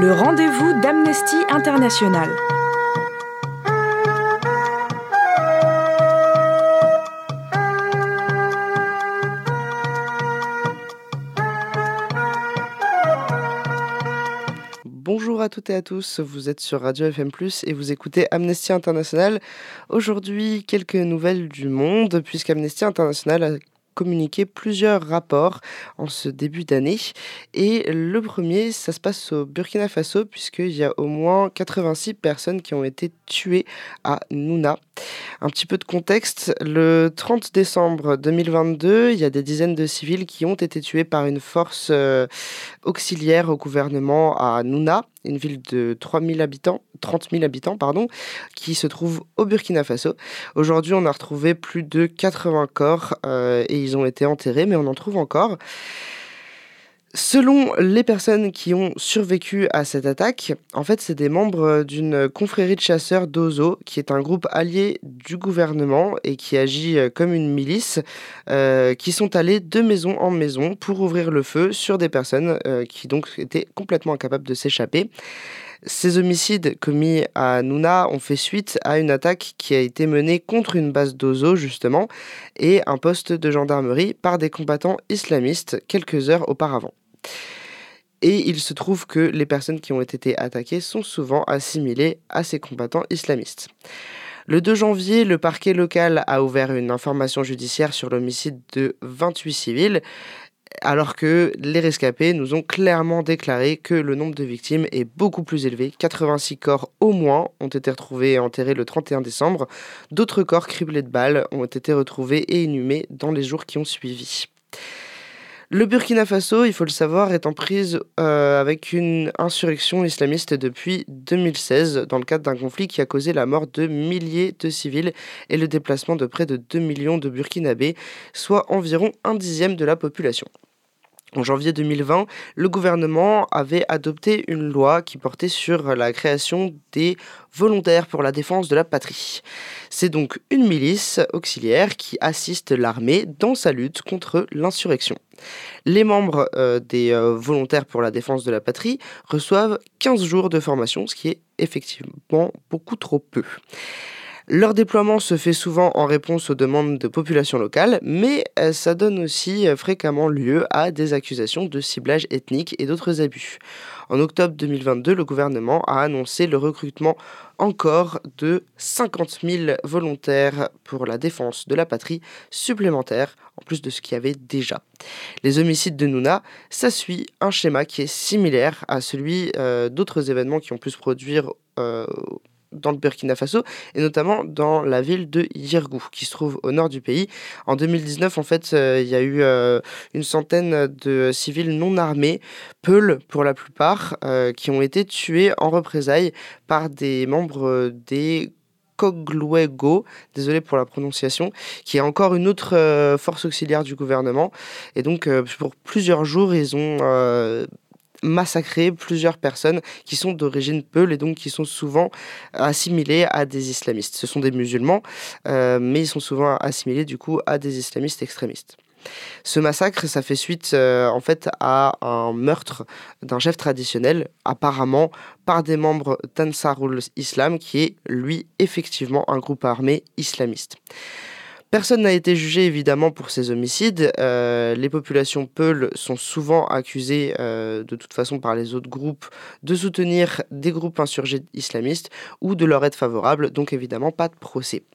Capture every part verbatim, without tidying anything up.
Le rendez-vous d'Amnesty International. Bonjour à toutes et à tous, vous êtes sur Radio F M plus, et vous écoutez Amnesty International. Aujourd'hui, quelques nouvelles du monde, puisqu'Amnesty International a communiqué plusieurs rapports en ce début d'année. Et le premier, ça se passe au Burkina Faso, puisqu'il y a au moins quatre-vingt-six personnes qui ont été tuées à Nouna. Un petit peu de contexte, le trente décembre deux mille vingt-deux, il y a des dizaines de civils qui ont été tués par une force euh, auxiliaire au gouvernement à Nouna, une ville de trois mille habitants, trente mille habitants, pardon, qui se trouve au Burkina Faso. Aujourd'hui, on a retrouvé plus de quatre-vingts corps euh, et ils ont été enterrés, mais on en trouve encore. Selon les personnes qui ont survécu à cette attaque, en fait, c'est des membres d'une confrérie de chasseurs d'Ozo, qui est un groupe allié du gouvernement et qui agit comme une milice, euh, qui sont allés de maison en maison pour ouvrir le feu sur des personnes euh, qui donc étaient complètement incapables de s'échapper. Ces homicides commis à Nouna ont fait suite à une attaque qui a été menée contre une base d'Ozo, justement, et un poste de gendarmerie par des combattants islamistes quelques heures auparavant. Et il se trouve que les personnes qui ont été attaquées sont souvent assimilées à ces combattants islamistes. Le deux janvier, le parquet local a ouvert une information judiciaire sur l'homicide de vingt-huit civils, alors que les rescapés nous ont clairement déclaré que le nombre de victimes est beaucoup plus élevé. quatre-vingt-six corps au moins ont été retrouvés et enterrés le trente et un décembre. D'autres corps criblés de balles ont été retrouvés et inhumés dans les jours qui ont suivi. Le Burkina Faso, il faut le savoir, est en prise euh, avec une insurrection islamiste depuis deux mille seize, dans le cadre d'un conflit qui a causé la mort de milliers de civils et le déplacement de près de deux millions de Burkinabés, soit environ un dixième de la population. En janvier deux mille vingt, le gouvernement avait adopté une loi qui portait sur la création des volontaires pour la défense de la patrie. C'est donc une milice auxiliaire qui assiste l'armée dans sa lutte contre l'insurrection. Les membres euh, des euh, volontaires pour la défense de la patrie reçoivent quinze jours de formation, ce qui est effectivement beaucoup trop peu. Leur déploiement se fait souvent en réponse aux demandes de populations locales, mais euh, ça donne aussi euh, fréquemment lieu à des accusations de ciblage ethnique et d'autres abus. En octobre deux mille vingt-deux, le gouvernement a annoncé le recrutement encore de cinquante mille volontaires pour la défense de la patrie supplémentaires, en plus de ce qu'il y avait déjà. Les homicides de Nouna, ça suit un schéma qui est similaire à celui euh, d'autres événements qui ont pu se produire euh, dans le Burkina Faso, et notamment dans la ville de Yirgou, qui se trouve au nord du pays. En deux mille dix-neuf, en fait, euh, il y a eu euh, une centaine de civils non armés, peuls pour la plupart, euh, qui ont été tués en représailles par des membres des Kogluego, désolé pour la prononciation, qui est encore une autre euh, force auxiliaire du gouvernement. Et donc, euh, pour plusieurs jours, ils ont euh, massacré plusieurs personnes qui sont d'origine peul et donc qui sont souvent assimilées à des islamistes. Ce sont des musulmans, euh, mais ils sont souvent assimilés du coup à des islamistes extrémistes. Ce massacre, ça fait suite euh, en fait à un meurtre d'un chef traditionnel, apparemment par des membres d'Ansarul Islam, qui est lui effectivement un groupe armé islamiste. Personne n'a été jugé évidemment pour ces homicides. Euh, les populations peuls sont souvent accusées euh, de toute façon par les autres groupes de soutenir des groupes insurgés islamistes ou de leur être favorables, donc évidemment pas de procès.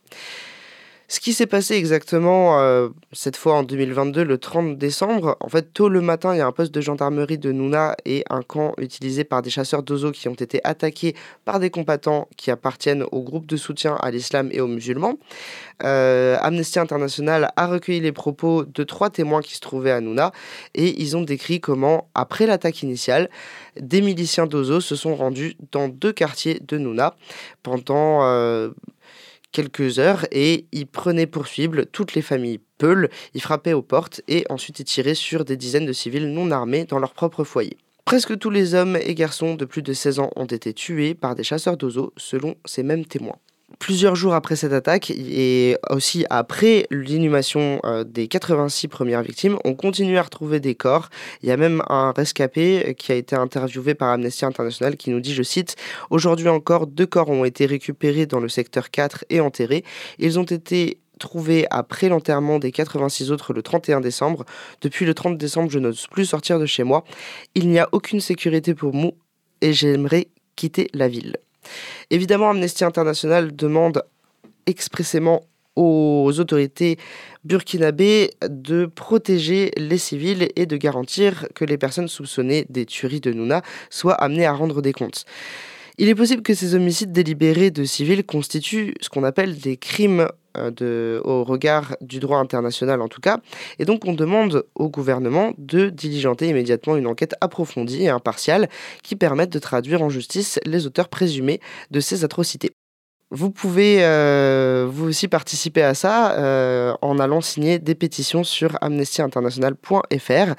Ce qui s'est passé exactement euh, cette fois en deux mille vingt-deux, le trente décembre, en fait tôt le matin, il y a un poste de gendarmerie de Nouna et un camp utilisé par des chasseurs d'Ozo qui ont été attaqués par des combattants qui appartiennent au groupe de soutien à l'islam et aux musulmans. Euh, Amnesty International a recueilli les propos de trois témoins qui se trouvaient à Nouna et ils ont décrit comment, après l'attaque initiale, des miliciens d'Ozo se sont rendus dans deux quartiers de Nouna pendant Euh, quelques heures et ils prenaient pour cible toutes les familles peuls, ils frappaient aux portes et ensuite ils tiraient sur des dizaines de civils non armés dans leur propre foyer. Presque tous les hommes et garçons de plus de seize ans ont été tués par des chasseurs d'Ozo selon ces mêmes témoins. Plusieurs jours après cette attaque et aussi après l'inhumation euh, des quatre-vingt-six premières victimes, on continue à retrouver des corps. Il y a même un rescapé qui a été interviewé par Amnesty International qui nous dit, je cite, « Aujourd'hui encore, deux corps ont été récupérés dans le secteur quatre et enterrés. Ils ont été trouvés après l'enterrement des quatre-vingt-six autres le trente et un décembre. Depuis le trente décembre, je n'ose plus sortir de chez moi. Il n'y a aucune sécurité pour moi et j'aimerais quitter la ville. » Évidemment, Amnesty International demande expressément aux autorités burkinabées de protéger les civils et de garantir que les personnes soupçonnées des tueries de Nouna soient amenées à rendre des comptes. Il est possible que ces homicides délibérés de civils constituent ce qu'on appelle des crimes de, au regard du droit international en tout cas, et donc on demande au gouvernement de diligenter immédiatement une enquête approfondie et impartiale qui permette de traduire en justice les auteurs présumés de ces atrocités. Vous pouvez euh, vous aussi participer à ça euh, en allant signer des pétitions sur amnesty international point f r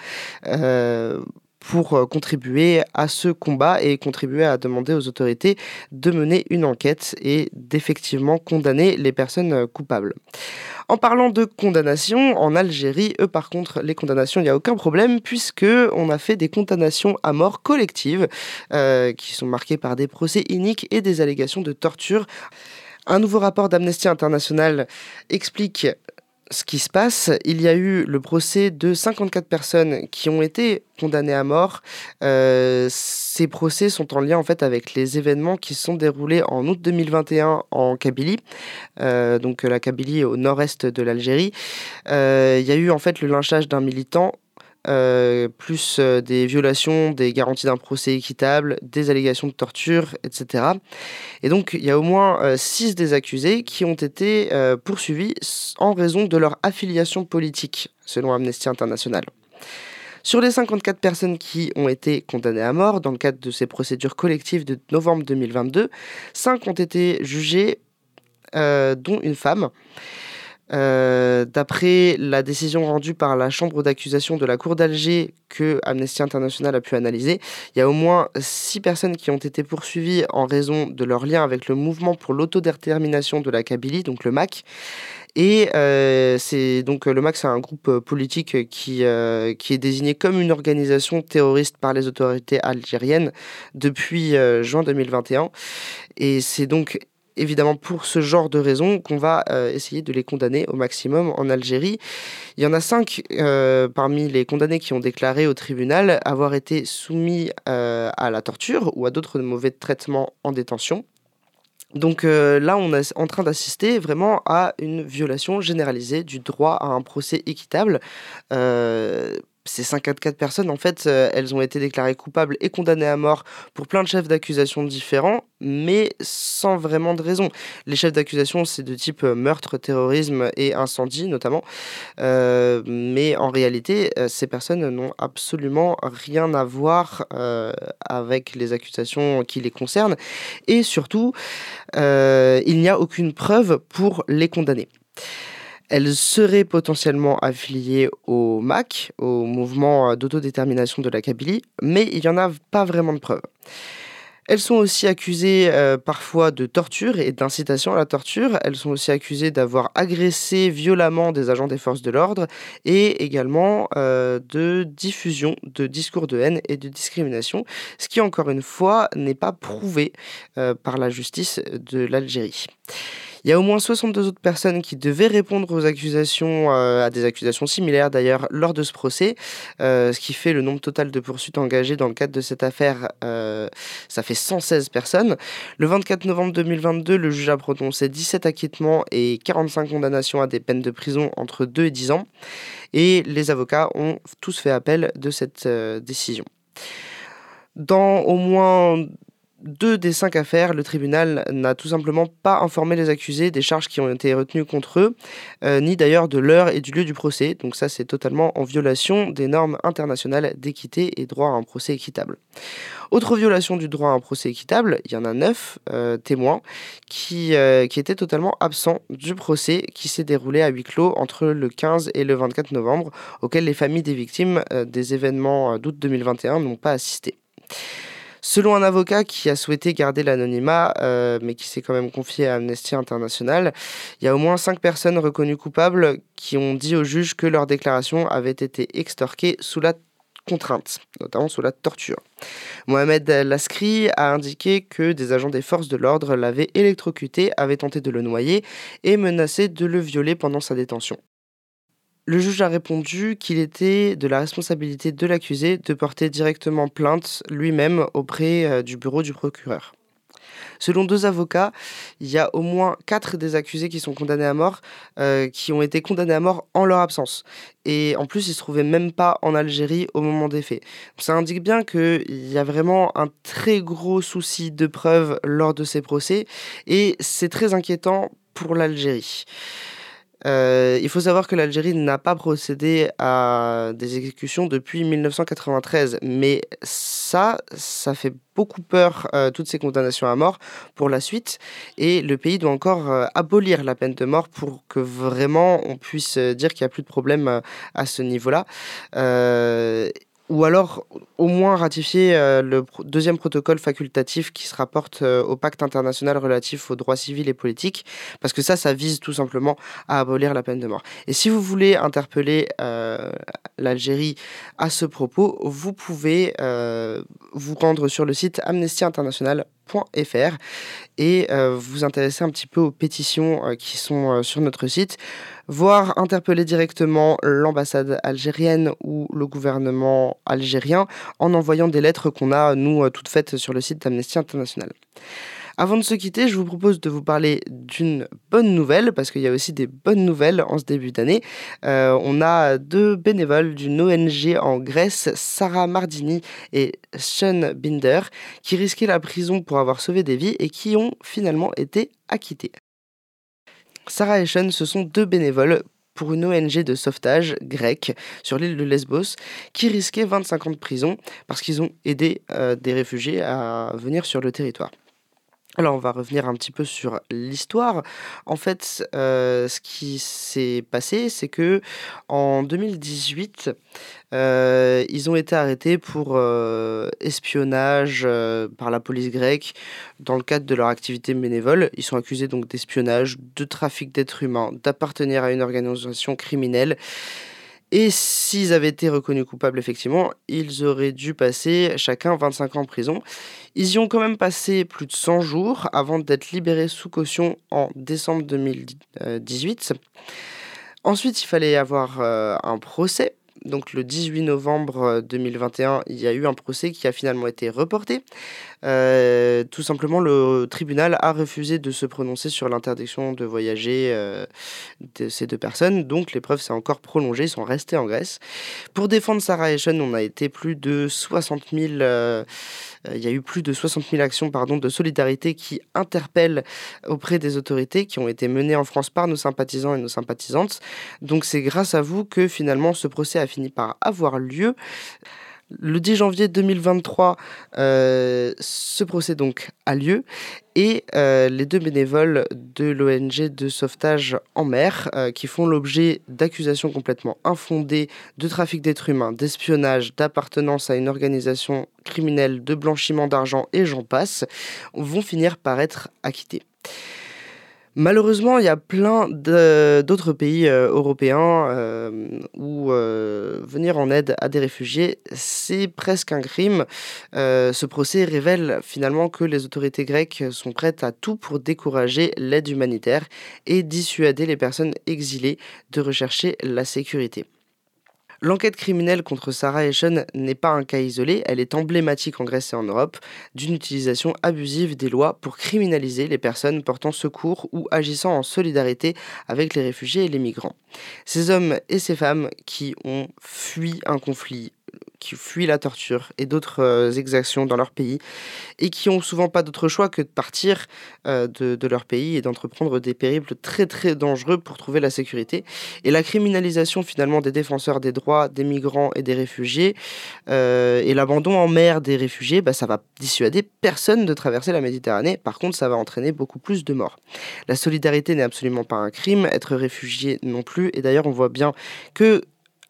euh, pour contribuer à ce combat et contribuer à demander aux autorités de mener une enquête et d'effectivement condamner les personnes coupables. En parlant de condamnation, en Algérie, eux par contre, les condamnations, il n'y a aucun problème puisque on a fait des condamnations à mort collectives euh, qui sont marquées par des procès iniques et des allégations de torture. Un nouveau rapport d'Amnesty International explique ce qui se passe. Il y a eu le procès de cinquante-quatre personnes qui ont été condamnées à mort. Euh, ces procès sont en lien en fait avec les événements qui se sont déroulés en août deux mille vingt et un en Kabylie, euh, donc la Kabylie au nord-est de l'Algérie. Euh, il y a eu en fait le lynchage d'un militant. Euh, plus euh, des violations des garanties d'un procès équitable, des allégations de torture, et cetera. Et donc, il y a au moins euh, six des accusés qui ont été euh, poursuivis en raison de leur affiliation politique, selon Amnesty International. Sur les cinquante-quatre personnes qui ont été condamnées à mort dans le cadre de ces procédures collectives de novembre deux mille vingt-deux, cinq ont été jugés, euh, dont une femme. Euh, d'après la décision rendue par la chambre d'accusation de la Cour d'Alger que Amnesty International a pu analyser, il y a au moins six personnes qui ont été poursuivies en raison de leur lien avec le mouvement pour l'autodétermination de la Kabylie, donc le M A C. Et euh, c'est donc le M A C, c'est un groupe politique qui, euh, qui est désigné comme une organisation terroriste par les autorités algériennes depuis euh, juin deux mille vingt et un. Et c'est donc évidemment pour ce genre de raisons qu'on va euh, essayer de les condamner au maximum en Algérie. Il y en a cinq euh, parmi les condamnés qui ont déclaré au tribunal avoir été soumis euh, à la torture ou à d'autres mauvais traitements en détention. Donc euh, là, on est en train d'assister vraiment à une violation généralisée du droit à un procès équitable. Euh, Ces cinquante-quatre personnes, en fait, euh, elles ont été déclarées coupables et condamnées à mort pour plein de chefs d'accusation différents, mais sans vraiment de raison. Les chefs d'accusation, c'est de type euh, meurtre, terrorisme et incendie, notamment. Euh, mais en réalité, euh, ces personnes n'ont absolument rien à voir euh, avec les accusations qui les concernent. Et surtout, euh, il n'y a aucune preuve pour les condamner. Elles seraient potentiellement affiliées au M A C, au mouvement d'autodétermination de la Kabylie, mais il n'y en a pas vraiment de preuves. Elles sont aussi accusées euh, parfois de torture et d'incitation à la torture. Elles sont aussi accusées d'avoir agressé violemment des agents des forces de l'ordre et également euh, de diffusion de discours de haine et de discrimination, ce qui encore une fois n'est pas prouvé euh, par la justice de l'Algérie. Il y a au moins soixante-deux autres personnes qui devaient répondre aux accusations, euh, à des accusations similaires d'ailleurs, lors de ce procès, euh, ce qui fait le nombre total de poursuites engagées dans le cadre de cette affaire, euh, ça fait cent seize personnes. Le vingt-quatre novembre deux mille vingt-deux, le juge a prononcé dix-sept acquittements et quarante-cinq condamnations à des peines de prison entre deux et dix ans, et les avocats ont tous fait appel de cette euh, décision. Dans au moins deux des cinq affaires, le tribunal n'a tout simplement pas informé les accusés des charges qui ont été retenues contre eux, euh, ni d'ailleurs de l'heure et du lieu du procès. Donc ça, c'est totalement en violation des normes internationales d'équité et droit à un procès équitable. Autre violation du droit à un procès équitable, il y en a neuf euh, témoins qui, euh, qui étaient totalement absents du procès qui s'est déroulé à huis clos entre le quinze et le vingt-quatre novembre, auquel les familles des victimes euh, des événements d'août deux mille vingt et un n'ont pas assisté. Selon un avocat qui a souhaité garder l'anonymat, euh, mais qui s'est quand même confié à Amnesty International, il y a au moins cinq personnes reconnues coupables qui ont dit au juge que leurs déclarations avaient été extorquées sous la contrainte, notamment sous la torture. Mohamed Laskri a indiqué que des agents des forces de l'ordre l'avaient électrocuté, avaient tenté de le noyer et menacé de le violer pendant sa détention. Le juge a répondu qu'il était de la responsabilité de l'accusé de porter directement plainte lui-même auprès euh, du bureau du procureur. Selon deux avocats, il y a au moins quatre des accusés qui sont condamnés à mort, euh, qui ont été condamnés à mort en leur absence. Et en plus, ils ne se trouvaient même pas en Algérie au moment des faits. Ça indique bien qu'il y a vraiment un très gros souci de preuves lors de ces procès, et c'est très inquiétant pour l'Algérie. Euh, il faut savoir que l'Algérie n'a pas procédé à des exécutions depuis mille neuf cent quatre-vingt-treize, mais ça, ça fait beaucoup peur, euh, toutes ces condamnations à mort pour la suite, et le pays doit encore euh, abolir la peine de mort pour que vraiment on puisse dire qu'il n'y a plus de problème euh, à ce niveau-là. Euh, ou alors au moins ratifier euh, le pro- deuxième protocole facultatif qui se rapporte euh, au pacte international relatif aux droits civils et politiques, parce que ça, ça vise tout simplement à abolir la peine de mort. Et si vous voulez interpeller euh, l'Algérie à ce propos, vous pouvez euh, vous rendre sur le site amnesty international point f r et euh, vous intéresser un petit peu aux pétitions euh, qui sont euh, sur notre site, voire interpeller directement l'ambassade algérienne ou le gouvernement algérien en envoyant des lettres qu'on a, nous, euh, toutes faites sur le site d'Amnesty International. Avant de se quitter, je vous propose de vous parler d'une bonne nouvelle, parce qu'il y a aussi des bonnes nouvelles en ce début d'année. Euh, on a deux bénévoles d'une O N G en Grèce, Sarah Mardini et Sean Binder, qui risquaient la prison pour avoir sauvé des vies et qui ont finalement été acquittés. Sarah et Sean, ce sont deux bénévoles pour une O N G de sauvetage grecque sur l'île de Lesbos qui risquaient vingt-cinq ans de prison parce qu'ils ont aidé euh, des réfugiés à venir sur le territoire. Alors, on va revenir un petit peu sur l'histoire. En fait, euh, ce qui s'est passé, c'est que en deux mille dix-huit, euh, ils ont été arrêtés pour euh, espionnage euh, par la police grecque dans le cadre de leur activité bénévole. Ils sont accusés donc d'espionnage, de trafic d'êtres humains, d'appartenir à une organisation criminelle. Et s'ils avaient été reconnus coupables, effectivement, ils auraient dû passer chacun vingt-cinq ans en prison. Ils y ont quand même passé plus de cent jours avant d'être libérés sous caution en décembre deux mille dix-huit. Ensuite, il fallait avoir euh, un procès. Donc le dix-huit novembre deux mille vingt et un, il y a eu un procès qui a finalement été reporté. Euh, tout simplement, le tribunal a refusé de se prononcer sur l'interdiction de voyager euh, de ces deux personnes. Donc l'épreuve s'est encore prolongée, ils sont restés en Grèce. Pour défendre Sarah et Sean, on a été plus de soixante mille... Euh, il y a eu plus de soixante mille actions pardon, de solidarité qui interpellent auprès des autorités, qui ont été menées en France par nos sympathisants et nos sympathisantes. Donc c'est grâce à vous que finalement ce procès a fini par avoir lieu. Le dix janvier deux mille vingt-trois, euh, ce procès donc a lieu et euh, les deux bénévoles de l'O N G de sauvetage en mer euh, qui font l'objet d'accusations complètement infondées de trafic d'êtres humains, d'espionnage, d'appartenance à une organisation criminelle, de blanchiment d'argent et j'en passe, vont finir par être acquittés. Malheureusement, il y a plein de, d'autres pays euh, européens euh, où euh, venir en aide à des réfugiés, c'est presque un crime. Euh, ce procès révèle finalement que les autorités grecques sont prêtes à tout pour décourager l'aide humanitaire et dissuader les personnes exilées de rechercher la sécurité. L'enquête criminelle contre Sarah et Sean n'est pas un cas isolé, elle est emblématique en Grèce et en Europe d'une utilisation abusive des lois pour criminaliser les personnes portant secours ou agissant en solidarité avec les réfugiés et les migrants. Ces hommes et ces femmes qui ont fui un conflit, qui fuient la torture et d'autres euh, exactions dans leur pays et qui ont souvent pas d'autre choix que de partir euh, de, de leur pays et d'entreprendre des périples très très dangereux pour trouver la sécurité. Et la criminalisation finalement des défenseurs des droits des migrants et des réfugiés euh, et l'abandon en mer des réfugiés, bah, ça va dissuader personne de traverser la Méditerranée. Par contre, ça va entraîner beaucoup plus de morts. La solidarité n'est absolument pas un crime, être réfugié non plus. Et d'ailleurs, on voit bien que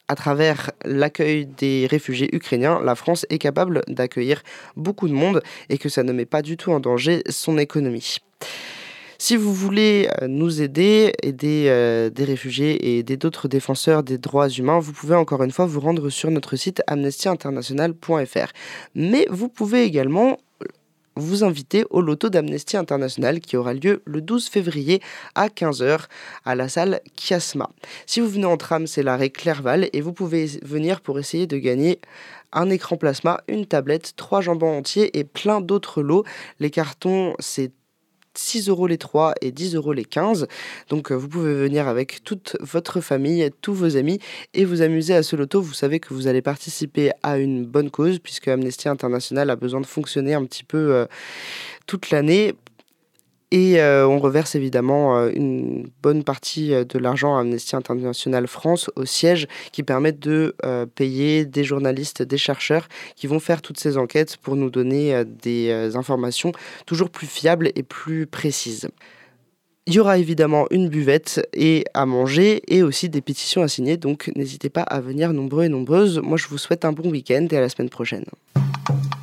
À travers l'accueil des réfugiés ukrainiens, la France est capable d'accueillir beaucoup de monde et que ça ne met pas du tout en danger son économie. Si vous voulez nous aider, aider euh, des réfugiés et aider d'autres défenseurs des droits humains, vous pouvez encore une fois vous rendre sur notre site amnesty international point f r. Mais vous pouvez également vous inviter au loto d'Amnesty International qui aura lieu le douze février à quinze heures à la salle Kiasma. Si vous venez en tram, c'est l'arrêt Clerval et vous pouvez venir pour essayer de gagner un écran plasma, une tablette, trois jambons entiers et plein d'autres lots. Les cartons, c'est six euros les trois et dix euros les quinze. Donc euh, vous pouvez venir avec toute votre famille, tous vos amis et vous amuser à ce loto. Vous savez que vous allez participer à une bonne cause puisque Amnesty International a besoin de fonctionner un petit peu euh, toute l'année. Et euh, on reverse évidemment euh, une bonne partie euh, de l'argent à Amnesty International France au siège qui permet de euh, payer des journalistes, des chercheurs qui vont faire toutes ces enquêtes pour nous donner euh, des euh, informations toujours plus fiables et plus précises. Il y aura évidemment une buvette et à manger et aussi des pétitions à signer, donc n'hésitez pas à venir nombreux et nombreuses. Moi je vous souhaite un bon week-end et à la semaine prochaine.